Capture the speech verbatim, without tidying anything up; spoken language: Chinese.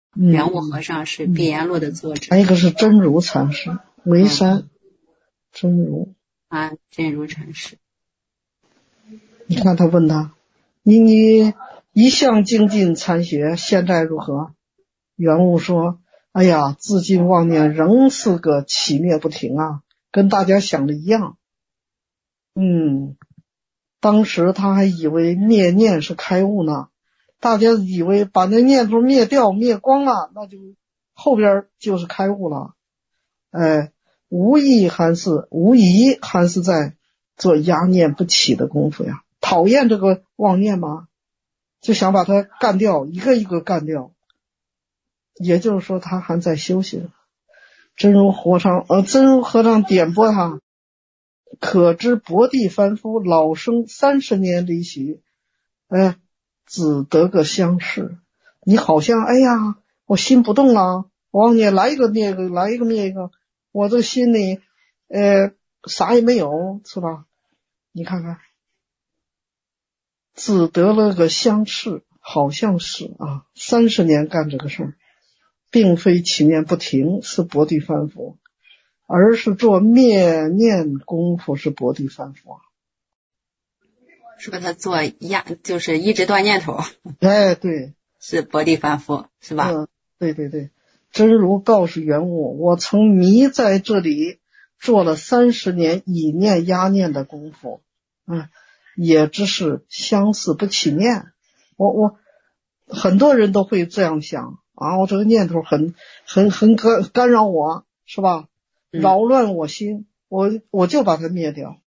圆悟和尚是《碧岩录》的作者， 还有一个是真如禅师，沩山、嗯、真如啊，真如禅师。 你看他问他，你你一向精进禅学，现在如何？圆悟说，哎呀，自尽妄念仍是个起灭不停啊，跟大家想的一样。嗯，当时他还以为灭念是开悟呢，大家以为把那念头灭掉灭光了，那就后边就是开悟了。哎，无疑还是无疑还是在做压念不起的功夫呀，讨厌这个妄念吗？就想把它干掉，一个一个干掉。也就是说他还在修行。真如和尚呃，真如和尚点拨他，可知薄地凡夫老生三十年离席，哎，只得个相视。你好像哎呀，我心不动了，往你来一个灭一个，来一个灭一个，我这心里呃啥也没有，是吧？你看看，只得了个相视，好像是啊，三十年干这个事儿。并非起念不停是薄地凡夫，而是做灭念功夫是薄地凡夫。 说他做压就是一直断念头， 哎，对， 是薄地凡夫，是吧？ 嗯，对对对。真如告诉圆悟，我曾迷在这里做了三十年以念压念的功夫，嗯，也只是相似不起念。我我很多人都会这样想。啊，我这个念头很很很干干扰我，是吧？扰乱我心，我我就把它灭掉。